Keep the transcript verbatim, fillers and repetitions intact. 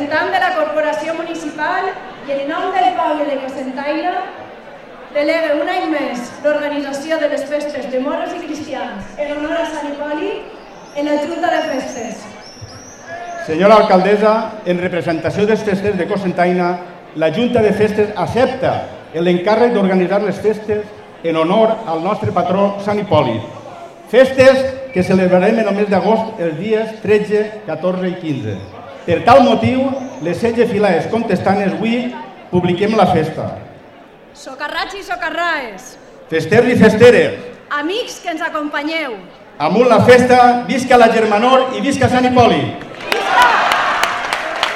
representant de la Corporació Municipal i en nom del poble de Cocentaina, delega un any més l'organització de les festes de moros i cristians en honor a Sant Hipòlit en la Junta de Festes. Senyora alcaldessa, en representació dels festers de Cocentaina, la Junta de Festes accepta l'encàrrec d'organitzar les festes en honor al nostre patró Sant Hipòlit. Festes que celebrarem en el mes d'agost els dies tretze, catorze i quinze. Per tal motiu, les setze filades contestants avui publiquem la festa. Socarrats i socarraes, Festers i festeres, amics que ens acompanyeu, amunt la festa, visca la Germanor i visca Sant Hipòlit!